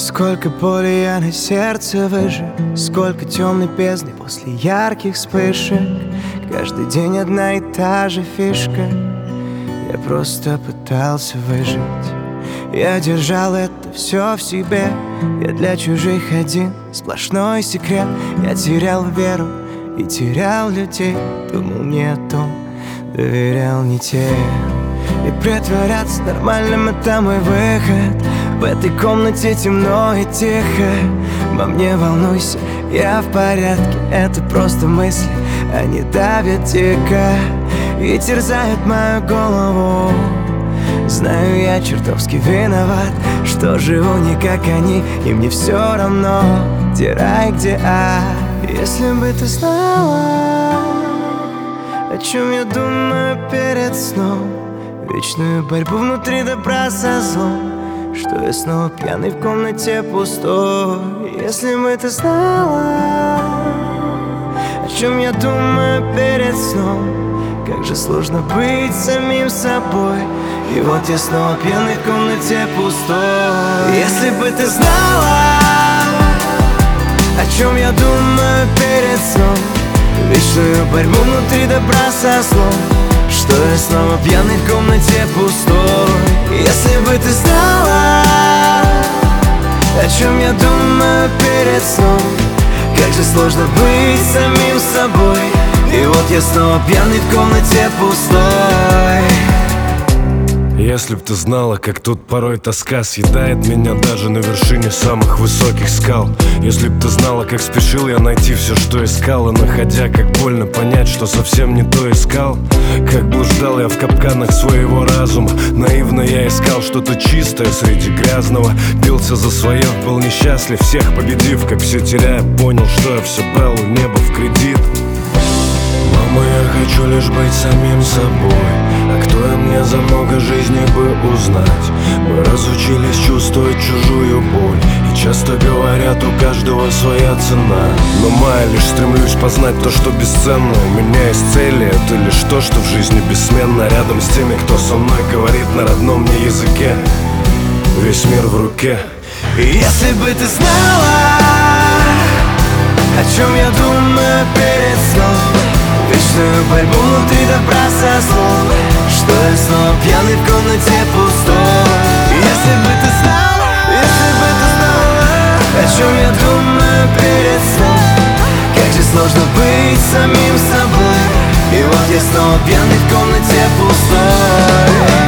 Сколько боли я на сердце выжег, сколько темной бездны после ярких вспышек. Каждый день одна и та же фишка. Я просто пытался выжить. Я держал это все в себе. Я для чужих один сплошной секрет. Я терял веру и терял людей. Думал не о том, доверял не тем. И притворяться нормальным — это мой выход. В этой комнате темно и тихо. Во мне волнуйся, я в порядке. Это просто мысли, они давят дико и терзают мою голову. Знаю, я чертовски виноват, что живу не как они, и мне все равно, где рай, где ад. Если бы ты знала, о чем я думаю перед сном, вечную борьбу внутри добра со злом, что я снова пьяный в комнате пустой. Если бы ты знала, о чем я думаю перед сном, как же сложно быть самим собой. И вот я снова пьяный в комнате пустой. Если бы ты знала, о чем я думаю перед сном, вечную борьбу внутри добра со злом, что я снова пьяный в комнате пустой. Если бы ты знала, о чем я думаю перед сном, как же сложно быть самим собой. И вот я снова пьяный в комнате пустой. Если б ты знала, как тут порой тоска съедает меня даже на вершине самых высоких скал. Если б ты знала, как спешил я найти все, что искал, и находя, как больно понять, что совсем не то искал. Как блуждал я в капканах своего разума, наивно я искал что-то чистое среди грязного. Бился за свое, был несчастлив, всех победив, как все теряя, понял, что я все брал у неба в кредит. Мама, я хочу лишь быть самим собой. А кто я мне за много жизни бы узнать? Мы разучились чувствовать чужую боль, и часто говорят, у каждого своя цена. Но моя лишь стремлюсь познать то, что бесценно. У меня есть цели, это лишь то, что в жизни бессменно. Рядом с теми, кто со мной говорит на родном мне языке. Весь мир в руке. И если бы ты знала, о чем я думаю перед сном, вечную борьбу внутри добра со злом, что я снова пьяный в комнате пустой. Если бы ты знала, о чем я думаю перед сном, как же сложно быть самим собой. И вот я снова пьяный в комнате пустой.